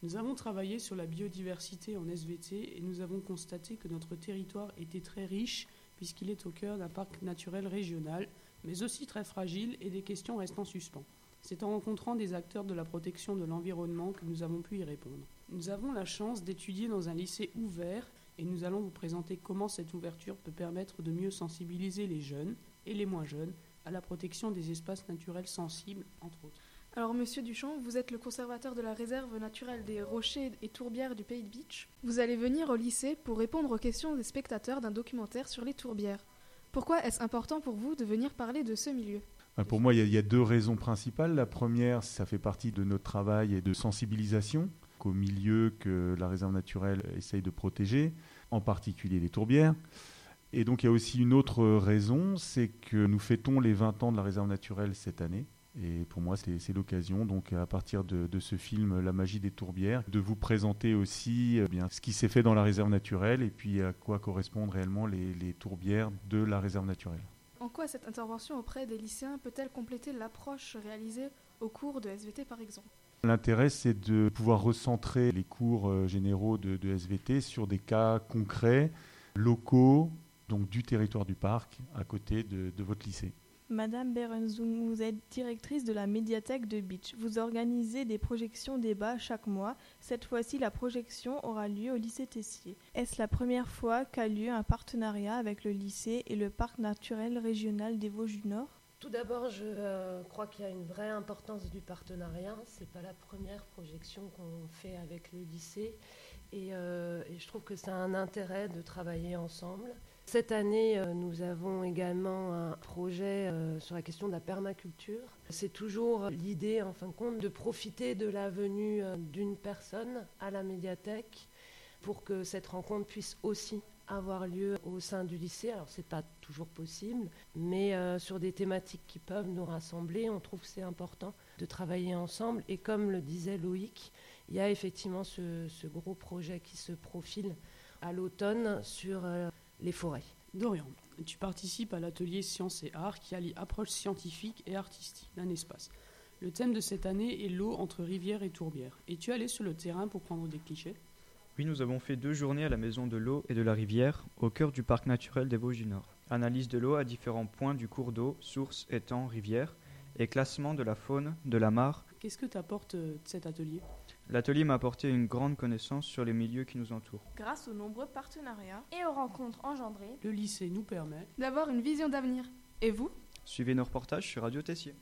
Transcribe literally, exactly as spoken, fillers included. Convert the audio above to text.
Nous avons travaillé sur la biodiversité en S V T et nous avons constaté que notre territoire était très riche puisqu'il est au cœur d'un parc naturel régional, mais aussi très fragile et des questions restent en suspens. C'est en rencontrant des acteurs de la protection de l'environnement que nous avons pu y répondre. Nous avons la chance d'étudier dans un lycée ouvert et nous allons vous présenter comment cette ouverture peut permettre de mieux sensibiliser les jeunes et les moins jeunes à la protection des espaces naturels sensibles, entre autres. Alors, Monsieur Duchamp, vous êtes le conservateur de la réserve naturelle des rochers et tourbières du Pays de Bitche. Vous allez venir au lycée pour répondre aux questions des spectateurs d'un documentaire sur les tourbières. Pourquoi est-ce important pour vous de venir parler de ce milieu ? Pour moi, il y, y a deux raisons principales. La première, ça fait partie de notre travail et de sensibilisation au milieu que la réserve naturelle essaye de protéger, en particulier les tourbières. Et donc, il y a aussi une autre raison, c'est que nous fêtons les vingt ans de la réserve naturelle cette année. Et pour moi, c'est, c'est l'occasion, donc à partir de, de ce film « La magie des tourbières », de vous présenter aussi eh bien, ce qui s'est fait dans la réserve naturelle et puis à quoi correspondent réellement les, les tourbières de la réserve naturelle. En quoi cette intervention auprès des lycéens peut-elle compléter l'approche réalisée au cours de S V T par exemple ? L'intérêt, c'est de pouvoir recentrer les cours généraux de, de S V T sur des cas concrets, locaux, donc du territoire du parc, à côté de, de votre lycée. Madame Berenzoum, vous êtes directrice de la médiathèque de Bitche. Vous organisez des projections débats chaque mois. Cette fois-ci, la projection aura lieu au lycée Tessier. Est-ce la première fois qu'a lieu un partenariat avec le lycée et le parc naturel régional des Vosges du Nord ? Tout d'abord, je euh, crois qu'il y a une vraie importance du partenariat. Ce n'est pas la première projection qu'on fait avec le lycée. Et, euh, et je trouve que ça a un intérêt de travailler ensemble. Cette année, euh, nous avons également un projet euh, sur la question de la permaculture. C'est toujours l'idée, en fin de compte, de profiter de la venue euh, d'une personne à la médiathèque pour que cette rencontre puisse aussi avoir lieu au sein du lycée. Alors, ce n'est pas toujours possible, mais euh, sur des thématiques qui peuvent nous rassembler, on trouve que c'est important de travailler ensemble. Et comme le disait Loïc, il y a effectivement ce, ce gros projet qui se profile à l'automne sur euh, les forêts. Dorian, tu participes à l'atelier Sciences et Arts qui allie approche scientifique et artistique d'un espace. Le thème de cette année est l'eau entre rivière et tourbière. Es-tu allé sur le terrain pour prendre des clichés ? Oui, nous avons fait deux journées à la Maison de l'eau et de la rivière, au cœur du parc naturel des Vosges du Nord. Analyse de l'eau à différents points du cours d'eau, sources, étangs, rivières, et classement de la faune, de la mare. Qu'est-ce que t'apporte euh, cet atelier ? L'atelier m'a apporté une grande connaissance sur les milieux qui nous entourent. Grâce aux nombreux partenariats et aux rencontres engendrées, le lycée nous permet d'avoir une vision d'avenir. Et vous ? Suivez nos reportages sur Radio Tessier.